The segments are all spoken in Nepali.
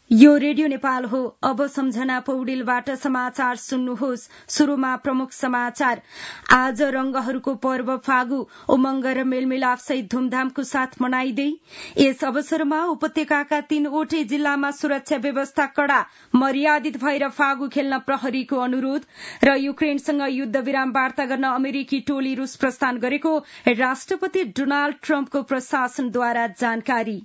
यो रेडियो नेपाल हो। अब सम्झना पौडेलबाट समाचार सुन्नुहोस्। शुरूमा प्रमुख समाचार। आज रंगहरूको पर्व फागु उमंग र मेलमिलाप सहित धूमधामको साथ मनाइँदै यस अवसरमा उपत्यकाका 3वटै जिल्लामा सुरक्षा व्यवस्था कड़ा, मर्यादित भएर फागु खेल्न प्रहरीको अनुरोध र युक्रेनसँग युद्ध विराम वार्ता गर्न अमेरिकी टोली रूस प्रस्थान गरेको राष्ट्रपति डोनाल्ड ट्रम्पको प्रशासनद्वारा जानकारी।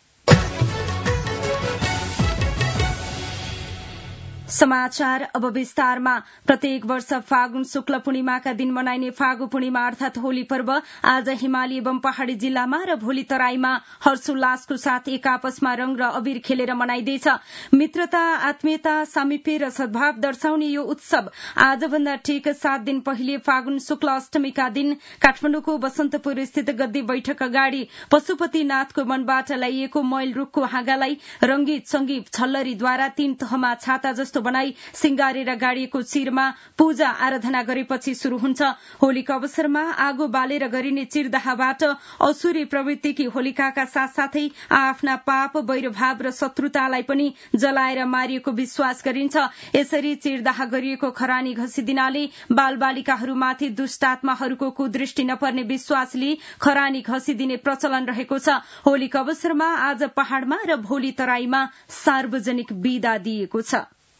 समाचार अब विस्तारमा। प्रत्येक वर्ष फागुन शुक्ल पूर्णिमाका दिन मनाइने फागु पूर्णिमा अर्थात होली पर्व आज हिमाली एवं पहाड़ी जिल्लामा र भोलि तराईमा हर्षोल्लासको साथ एक आपसमा रंग र अबीर खेलेर मनाइँदैछ। मित्रता, आत्मीयता, सामिप्य र सद्भाव दर्शाउने यो उत्सव आजभन्दा ठिक 7 दिन पहिले फागुन शुक्ल अष्टमीका दिन काठमाडौँको बसन्तपुर स्थित गद्दी बैठक अगाडि पशुपतिनाथको मनबाट ल्याइएको मैल रूखको हाँगालाई रंगीत संगीत छल्लरीद्वारा 3 तहमा छाता जस्तो बनाई सिंगारेर गाडिएको चिरमा पूजा आराधना गरेपछि शुरू हुन्छ। होलीको अवसरमा आगो बालेर गरिने चिरदाहबाट असुरी प्रवृत्तिकी होलिकाका साथसाथै आफ्ना पाप, वैरभाव र शत्रुतालाई पनि जलाएर मारिएको विश्वास गरिन्छ। यसरी चिरदाह गरिएको खरानी घसिदिनाले बालबालिकाहरूमाथि दुष्टात्माहरूको कुदृष्टि नपर्ने विश्वासले खरानी घसिदिने प्रचलन रहेको छ। होलीको अवसरमा आज पहाड़मा र भोलि तराईमा सार्वजनिक बिदा दिएको छ।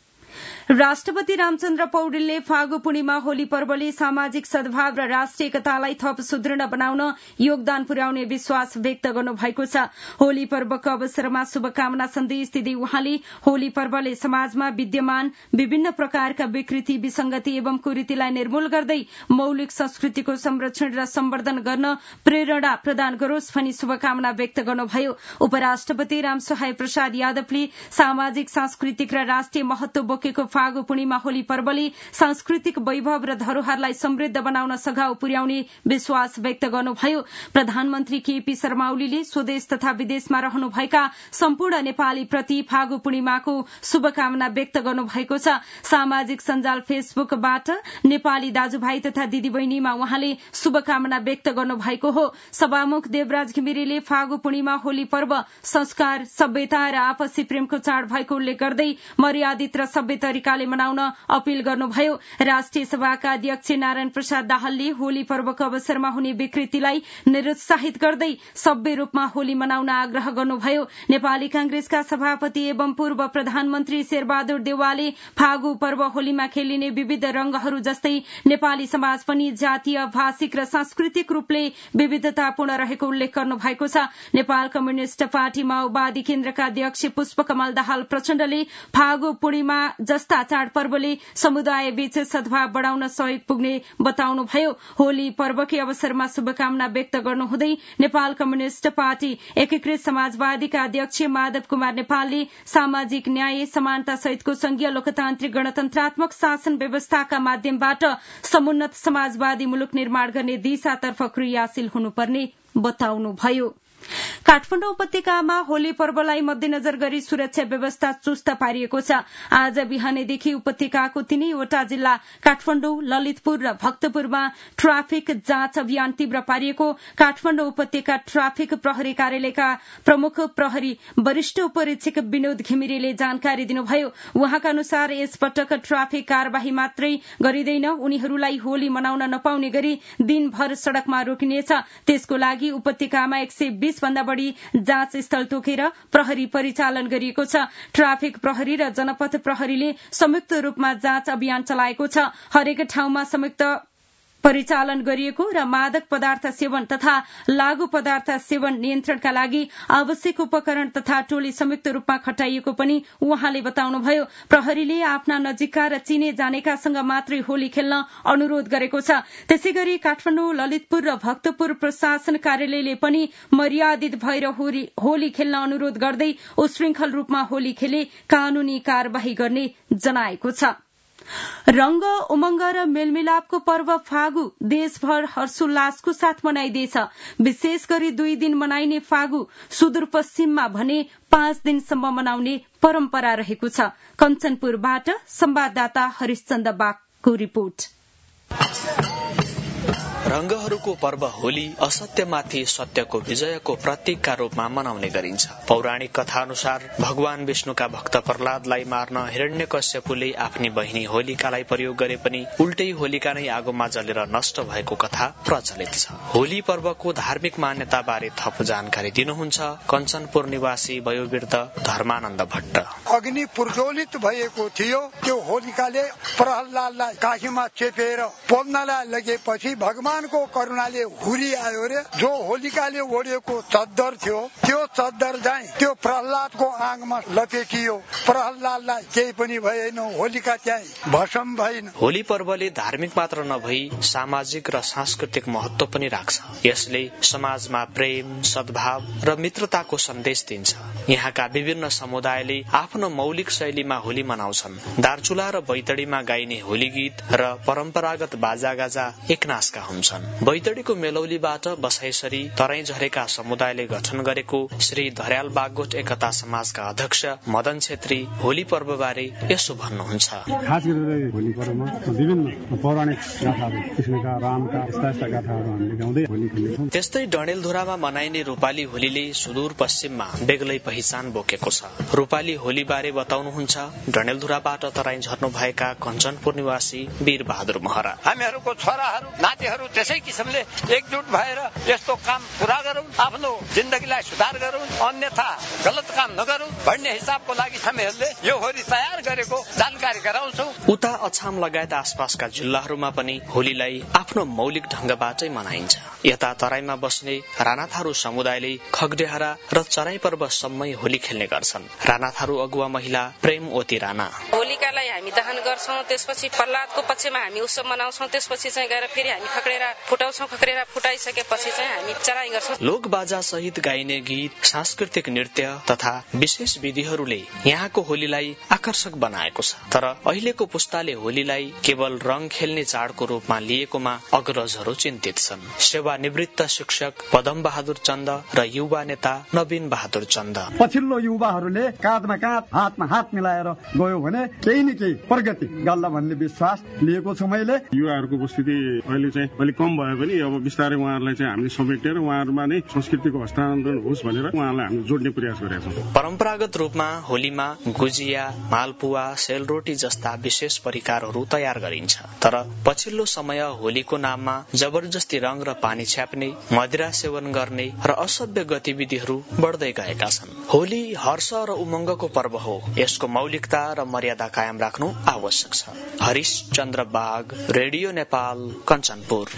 राष्ट्रपति रामचन्द्र पौडेलले फागु पूर्णिमा होली पर्वले सामाजिक सद्भाव र राष्ट्रिय एकतालाई थप सुदृढ़ बनाउन योगदान पुर्याउने विश्वास व्यक्त गर्नुभएको छ। होली पर्वको अवसरमा शुभकामना सन्देश दिँदै उहाँले होली पर्वले समाजमा विद्यमान विभिन्न प्रकारका विकृति, विसंगति एवं कुरीतिलाई निर्मूल गर्दै मौलिक संस्कृतिको संरक्षण र सम्वर्धन गर्न प्रेरणा प्रदान गरोस् भनी शुभकामना व्यक्त गर्नुभयो। उपराष्ट्रपति रामसहाय प्रसाद यादवले सामाजिक, सांस्कृतिक र राष्ट्रिय महत्व बोकेको फागु पूर्णिमा होली पर्वले सांस्कृतिक वैभव र धरोहरलाई समृद्ध बनाउन सघाउ पुर्याउने विश्वास व्यक्त गर्नुभयो। प्रधानमन्त्री केपी शर्मा ओलीले स्वदेश तथा विदेशमा रहनुभएका सम्पूर्ण नेपाली प्रति फागु पूर्णिमाको शुभकामना व्यक्त गर्नुभएको छ। सामाजिक सञ्जाल फेसबुकबाट नेपाली दाजुभाइ तथा दिदीबहिनीमा उहाँले शुभकामना व्यक्त गर्नुभएको हो। सभामुख देवराज घिमिरेले फागु पूर्णिमा होली पर्व संस्कार, सभ्यता र आपसी प्रेमको चाड भएको उल्लेख गर्दै मर्यादित र सभ्य तरिकाले मनाउन अपील गर्नुभयो। राष्ट्रिय सभाका अध्यक्ष नारायण प्रसाद दाहालले होली पर्वको अवसरमा हुने विकृतिलाई निरुत्साहित गर्दै सभ्य रूपमा होली मनाउन आग्रह गर्नुभयो। नेपाली कांग्रेसका सभापति एवं पूर्व प्रधानमन्त्री शेरबहादुर देउवाले फागु पर्व होलीमा खेलिने विविध रंगहरू जस्तै नेपाली समाज पनि जातीय, भाषिक र सांस्कृतिक रूपले विविधतापूर्ण रहेको उल्लेख गर्नुभएको छ। नेपाल कम्युनिष्ट पार्टी माओवादी केन्द्रका अध्यक्ष पुष्पकमल दाहाल प्रचण्डले फागु पूर्णिमा जस्ता चाडपर्वले समुदायबीच सद्भाव बढ़ाउन सहयोग पुग्ने बताउनुभयो। होली पर्वकै अवसरमा शुभकामना व्यक्त गर्नुहुँदै नेपाल कम्युनिष्ट पार्टी एकीकृत समाजवादीका अध्यक्ष माधव कुमार नेपालले सामाजिक न्याय, समानता सहितको संघीय लोकतान्त्रिक गणतन्त्रात्मक शासन व्यवस्थाका माध्यमबाट समुन्नत समाजवादी मुलुक निर्माण गर्ने दिशातर्फ क्रियाशील हुनुपर्ने बताउनुभयो। काठमाडौँ उपत्यकामा होली पर्वलाई मध्यनजर गरी सुरक्षा व्यवस्था चुस्त पारिएको छ। आज बिहानैदेखि उपत्यकाको 3वटा जिल्ला काठमाडौँ, ललितपुर र भक्तपुरमा ट्राफिक जाँच अभियान तीव्र पारिएको काठमाडौँ उपत्यका ट्राफिक प्रहरी कार्यालयका प्रमुख प्रहरी वरिष्ठ उपरीक्षक विनोद घिमिरेले जानकारी दिनुभयो। उहाँका अनुसार यसपटक ट्राफिक कार्यवाही मात्रै गरिँदैन, उनीहरूलाई होली मनाउन नपाउने गरी दिनभर सड़कमा रोकिनेछ। त्यसको लागि उपत्यकामा 120 भन्दा बढ़ी जाँच स्थल तोकेर प्रहरी परिचालन गरिएको छ। ट्राफिक प्रहरी र जनपथ प्रहरीले संयुक्त रूपमा जाँच अभियान चलाएको छ। हरेक ठाउँमा संयुक्त परिचालन गरिएको र मादक पदार्थ सेवन तथा लागू पदार्थ सेवन नियन्त्रणका लागि आवश्यक उपकरण तथा टोली संयुक्त रूपमा खटाइएको पनि उहाँले बताउनुभयो। प्रहरीले आफ्ना नजिकका र चिने जानेकासँग मात्रै होली खेल्न अनुरोध गरेको छ। त्यसैगरी काठमाडौँ, ललितपुर र भक्तपुर प्रशासन कार्यालयले पनि मर्यादित भएर होली खेल्न अनुरोध गर्दै उशृंखल रूपमा होली खेले कानूनी कार्यवाही गर्ने जनाएको छ। रंग, उमंग र मेलमिलापको पर्व फागु देशभर हर्षोल्लासको साथ मनाइँदैछ। विशेष गरी 2 दिन मनाइने फागु सुदूरपश्चिममा भने 5 दिनसम्म मनाउने परम्परा रहेको छ। कञ्चनपुरबाट संवाददाता हरिश्चन्द्र बागको रिपोर्ट। रंगहरूको पर्व होली असत्यमाथि सत्यको विजयको प्रतीकका रूपमा मनाउने गरिन्छ। पौराणिक कथा अनुसार भगवान विष्णुका भक्त प्रहलादलाई मार्न हिरण्यकश्यपुले आफ्नी बहिनी होलिकालाई प्रयोग गरे पनि उल्टै होलिका नै आगोमा जलेर नष्ट भएको कथा प्रचलित छ। होली पर्वको धार्मिक मान्यता बारे थप जानकारी दिनुहुन्छ कञ्चनपुर निवासी वयोवृद्ध धर्मानन्द भट्ट। अग्नि प्रज्वलित भएको थियो, त्यो होलिकाले प्रहलादलाई काखीमा चेपेर पोल्नलाई लगेपछि भगवानको करुणाले हुरी आयो रे। जो होलिकाले ओढेको चद्दर थियो त्यो चद्दर चाहिँ त्यो प्रहलादको आँगमा लपेटियो। प्रहलादलाई केही पनि भएन, होलिका चाहिँ भस्म भएन। होली पर्वले धार्मिक मात्र नभई सामाजिक र सांस्कृतिक महत्व पनि राख्छ। यसले समाजमा प्रेम, सद्भाव र मित्रताको सन्देश दिन्छ। यहाँका विभिन्न समुदायले आफ्नो मौलिक शैलीमा होली मनाउँछन्। दार्चुला र बैतडीमा गाइने होली गीत र परम्परागत बाजागाजा एकनासका हुन्छन्। बैतडीको मेलौलीबाट बसाइसरी तराई झरेका समुदायले गठन गरेको श्री धर्याल बागोट एकता समाजका अध्यक्ष मदन छेत्री होली पर्व बारे यसो भन्नुहुन्छ। खास गरेर होली पर्वमा विभिन्न पौराणिक गाथाहरू, कृष्णका, रामका, यस्ता गाथाहरू हामीले गाउँदै होली खेल्छौँ। त्यस्तै डडेलधुरामा मनाइने रूपाली होलीले सुदूर पश्चिममा बेग्लै पहिचान बोकेको छ। रूपाली होली बारे बताउनुहुन्छ डडेलधुराबाट तराई झर्नु भएका कञ्चनपुर निवासी वीर बहादुर महरा। हामीहरूको छोराहरू नातिहरू त्यसै किसिमले एकजुट भएर यस्तो काम पूरा गरौँ, आफ्नो जिन्दगीलाई सुधार गरौँ, अन्यथा गलत काम नगरौँ भन्ने हिसाबको लागि हामीहरूले यो होली तयार गरेको जानकारी गराउँछौँ। उता अछाम लगायत आसपासका जिल्लाहरूमा पनि होलीलाई आफ्नो मौलिक ढंगबाटै मनाइन्छ। यता तराईमा बस्ने रानाथारू समुदायले खगडेहरा र चराई पर्वसम्मै होली खेल्ने गर्छन्। रानाथारू अगुवा महिला प्रेम ओती राना। होलिकालाई हामी दहन गर्छौं, त्यसपछि प्रहलादको पक्षमा हामी उत्सव मनाउँछौं, त्यसपछि चाहिँ गएर फेरि हामी खक्रेरा फुटाउँछौं, खक्रेरा फुटाइसकेपछि चाहिँ हामी चराई गर्छौं। लोकबाजा सहित गाइने गीत, सांस्कृतिक नृत्य तथा विशेष विधिहरूले यहाँको होलीलाई आकर्षक बनाएको छ। तर अहिलेको पुस्ताले होलीलाई केवल रंग खेल्ने चाडको रूपमा लिएकोमा अग्रजहरू चिन्तित छन्। सेवानिवृत्त शिक्षक पदम बहादुर चन्द र युवा नेता नवीन बहादुर चन्द। पछिल्लो युवाहरूले काँधमा काँध हातमा हात मिलाएर गयो भने केही न केही प्रगति गर्ला भन्ने विश्वास लिएको छ मैले। युवाहरूको उपस्थिति अहिले चाहिँ अलिक कम भए पनि अब बिस्तारै उहाँहरूलाई चाहिँ हामीले समेटेर उहाँहरूमा नै संस्कृतिको हस्तान्तरण होस् भनेर उहाँलाई हामीले जोड्ने प्रयास गरेका छौँ। परम्परागत रूपमा होलीमा गुजिया, मालपुवा, सेलरोटी जस्ता विशेष परिकारहरू तयार गरिन्छ। तर पछिल्लो समय होलीको नाममा जबरजस्ती रंग र पानी छ्याप्ने, मदिरा सेवन गर्ने र असभ्य गतिविधिहरू बढ्दै गएका छन्। होली हर्ष र उमंगको पर्व हो। यसको मौलिकता र मर्यादा कायम राख्नु आवश्यक छ। हरिश चन्द्र बाग, रेडियो नेपाल, कञ्चनपुर।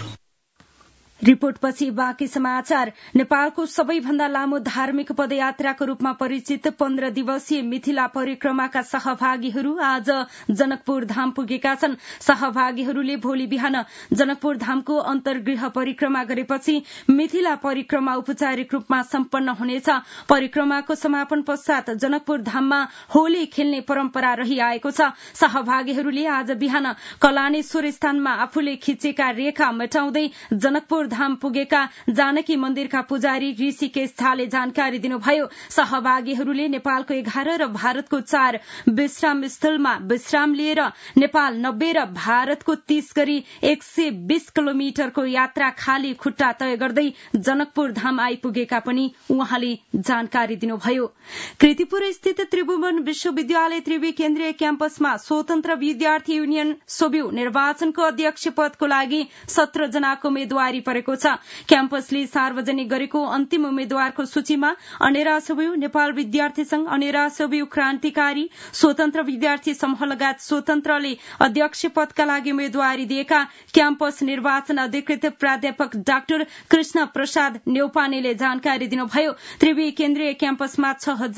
रिपोर्टपछि बाँकी समाचार। नेपालको सबैभन्दा लामो धार्मिक पदयात्राको रूपमा परिचित 15 दिवसीय मिथिला परिक्रमाका सहभागीहरू आज जनकपुर धाम पुगेका छन्। सहभागीहरूले भोलि बिहान जनकपुर धामको अन्तर्गृह परिक्रमा गरेपछि मिथिला परिक्रमा औपचारिक रूपमा सम्पन्न हुनेछ। परिक्रमाको समापन पश्चात जनकपुर धाममा होली खेल्ने परम्परा रहिआएको छ। सहभागीहरूले आज बिहान कलानेश्वर स्थानमा आफूले खिचेका रेखा मेटाउँदै जनकपुर धाम पुगेका जानकी मन्दिरका पुजारी ऋषिकेश झाले जानकारी दिनुभयो। सहभागीहरूले नेपालको 11 र भारतको 4 विश्राम स्थलमा विश्राम लिएर नेपाल 90 र भारतको 30 गरी 120 किलोमिटरको यात्रा खाली खुट्टा तय गर्दै जनकपुर धाम आइपुगेका पनि उहाँले जानकारी दिनुभयो। कृतिपुर स्थित त्रिभुवन विश्वविद्यालय त्रिवी केन्द्रीय क्याम्पसमा स्वतन्त्र विद्यार्थी युनियन सोब्यू निर्वाचनको अध्यक्ष पदको लागि 17 जनाको उम्मेद्वारी परेको छ। क्याम्पसले सार्वजनिक गरेको अन्तिम उम्मेद्वारको सूचीमा अनेरा सोब्यू, नेपाल विद्यार्थी संघ, अनेरा सोब्यू क्रान्तिकारी, स्वतन्त्र विद्यार्थी समूह लगायत स्वतन्त्रले अध्यक्ष पदका लागि उम्मेद्वारी दिएका क्याम्पस निर्वाचन अधिकृत प्राध्यापक डाक्टर कृष्ण प्रसाद न्यौपानेले जानकारी दिनुभयो। त्रिवी केन्द्रीय क्याम्पसमा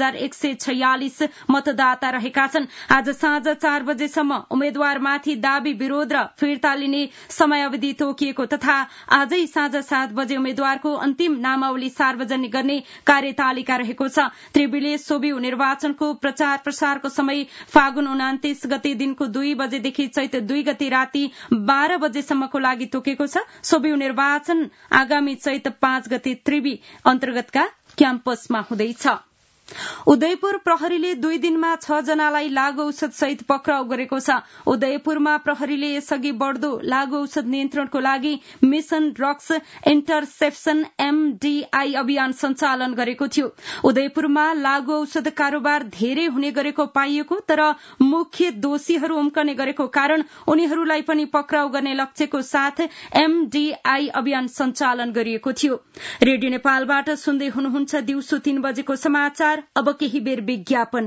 6146 मतदाता रहेका छन्। आज साँझ 4 बजेसम्म उम्मेद्वारमाथि दावी विरोध र फिर्ता लिने समयावधि तोकिएको तथा आजै साँझ 7 बजे उम्मेद्वारको अन्तिम नामावली सार्वजनिक गर्ने कार्यतालिका रहेको छ। त्रिवीले सोब्यू निर्वाचनको प्रचार प्रसारको समय फागुन 29 गते दिनको 2 बजेदेखि चैत 2 गते राति 12 बजेसम्मको लागि तोकेको छ। सोब्यू निर्वाचन आगामी चैत 5 गते त्रिवी अन्तर्गतका क्याम्पसमा हुँदैछ। उदयपुर प्रहरीले 2 दिनमा 6 जनालाई लागू औषध सहित पक्राउ गरेको छ। उदयपुरमा प्रहरीले यसअघि बढ्दो लागू औषध नियन्त्रणको लागि मिशन ड्रग्स इन्टरसेप्सन MDI अभियान सञ्चालन गरेको थियो। उदयपुरमा लागू औषध कारोबार धेरै हुने गरेको पाइएको, तर मुख्य दोषीहरू उम्कने गरेको कारण उनीहरूलाई पनि पक्राउ गर्ने लक्ष्यको साथ MDI अभियान सञ्चालन गरिएको थियो। रेडियो नेपालबाट सुन्दै हुनुहुन्छ दिउँसो 3 बजेको समाचार। अब केही बेर विज्ञापन।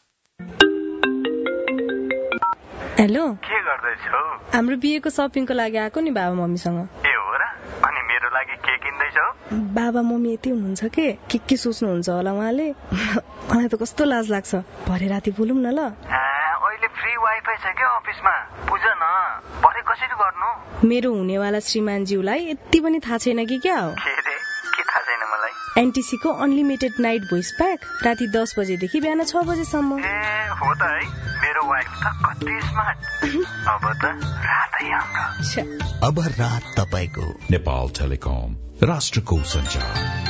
हेलो, के गर्दैछौ? हाम्रो बिहेको शपिङको लागि आएको नि बाबा मम्मीसँग। ए हो र? अनि मेरो लागि के किन्दैछौ? बाबा मम्मी यति हुनुहुन्छ के सोच्नुहुन्छ होला उहाँले। मलाई त कस्तो लाज लाग्छ। भरे राति बोलौँ न ल। अहिले फ्री वाइफाई छ के अफिसमा? बुझ न, भरे कसरी गर्नु? मेरो हुनेवाला श्रीमानज्यूलाई यति पनि थाहा छैन कि क्या हो? के थाहा छैन मलाई? एनटीसी को अनलिमिटेड नाइट भोइस प्याक राति 10 बजेदेखि बिहान 6 बजेसम्म। हो त है, मेरो वाइफ त कति स्मार्ट। अब त रातै हाम्रो। अब रात तपाईको। नेपाल टेलिकम, राष्ट्रको सञ्चार।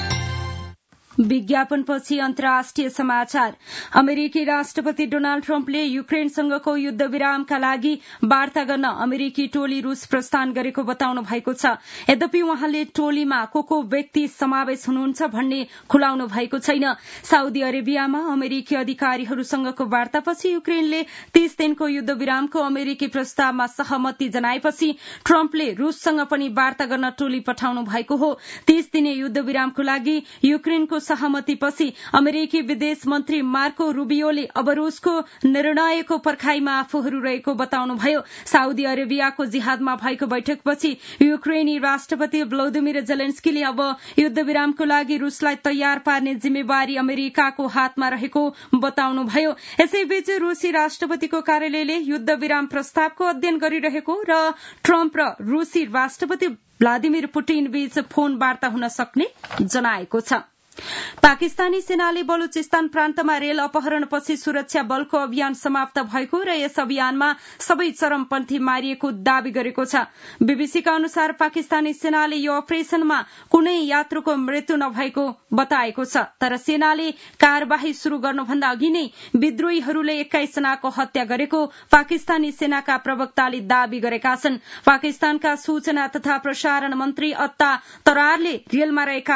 विज्ञापनपछि अन्तर्राष्ट्रिय समाचार। अमेरिकी राष्ट्रपति डोनाल्ड ट्रम्पले युक्रेनसँगको युद्ध विरामका लागि वार्ता गर्न अमेरिकी टोली रूस प्रस्थान गरेको बताउनु भएको छ। यद्यपि उहाँले टोलीमा को व्यक्ति समावेश हुनुहुन्छ भन्ने खुलाउनु भएको छैन। साउदी अरेबियामा अमेरिकी अधिकारीहरूसँगको वार्तापछि युक्रेनले 30 दिनको युद्ध विरामको अमेरिकी प्रस्तावमा सहमति जनाएपछि ट्रम्पले रूससँग पनि वार्ता गर्न टोली पठाउनु भएको हो। 30 दिने युद्ध विरामको लागि युक्रेनको सहमतिपछि अमेरिकी विदेश मन्त्री मार्को रूबियोले अब रूसको निर्णयको पर्खाइमा आफूहरू रहेको बताउनुभयो। साउदी अरेबियाको जिहादमा भएको बैठकपछि युक्रेनी राष्ट्रपति भ्लोदिमिर जेलेन्स्कीले अब युद्ध विरामको लागि रूसलाई तयार पार्ने जिम्मेवारी अमेरिकाको हातमा रहेको बताउनुभयो। यसैबीच रूसी राष्ट्रपतिको कार्यालयले युद्ध विराम प्रस्तावको अध्ययन गरिरहेको र ट्रम्प र रूसी राष्ट्रपति भ्लादिमिर पुटिन बीच फोन वार्ता हुन सक्ने जनाएको छ। पाकिस्तानी सेनाले बलुचिस्तान प्रान्तमा रेल अपहरणपछि सुरक्षा बलको अभियान समाप्त भएको र यस अभियानमा सबै चरमपन्थी मारिएको दावी गरेको छ। बीबीसीका अनुसार पाकिस्तानी सेनाले यो अपरेशनमा कुनै यात्रुको मृत्यु नभएको बताएको छ, तर सेनाले कार्यवाही शुरू गर्नुभन्दा अघि नै विद्रोहीहरूले 21 जनाको हत्या गरेको पाकिस्तानी सेनाका प्रवक्ताले दावी गरेका छन्। पाकिस्तानका सूचना तथा प्रसारण मन्त्री अत्ता तरारले रेलमा रहेका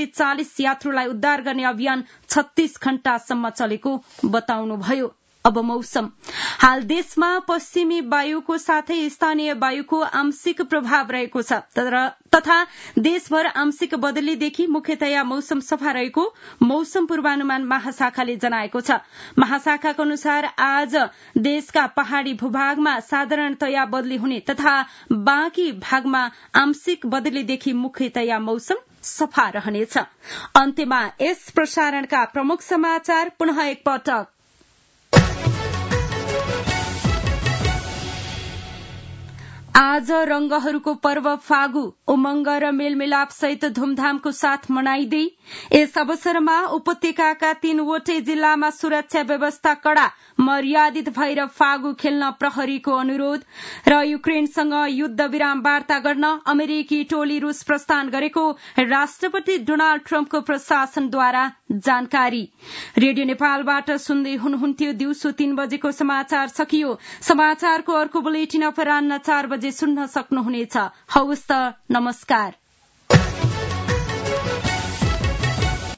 440 यात्रुलाई उद्धार गर्ने अभियान 36 घण्टासम्म चलेको बताउनुभयो। अब मौसम। हाल देशमा पश्चिमी वायुको साथै स्थानीय वायुको आंशिक प्रभाव रहेको छ तथा देशभर आंशिक बदलीदेखि मुख्यतया मौसम सफा रहेको मौसम पूर्वानुमान महाशाखाले जनाएको छ। महाशाखाको अनुसार आज देशका पहाड़ी भूभागमा साधारणतया बदली हुने तथा बाँकी भागमा आंशिक बदलीदेखि मुख्यतया मौसम सफा रहनेछ। अन्त्यमा यस प्रसारणका प्रमुख समाचार पुनः एकपटक। आज रंगहरूको पर्व फागु उमंग र मेलमिलाप सहित धूमधामको साथ मनाइँदै यस अवसरमा उपत्यकाका 3वटै जिल्लामा सुरक्षा व्यवस्था कड़ा मर्यादित भएर फागु खेल्न प्रहरीको अनुरोध र युक्रेनसँग युद्ध विराम वार्ता गर्न अमेरिकी टोली रूस प्रस्थान गरेको राष्ट्रपति डोनाल्ड ट्रम्पको प्रशासनद्वारा जानकारी। रेडियो नेपालबाट सुन्दै हुनुहुन्थ्यो दिउँसो 3 बजेको समाचार सकियो। समाचारको अर्को बुलेटिन अपराह्न 4 बजे सुन्न सक्नुहुनेछ। हवस् त, नमस्कार।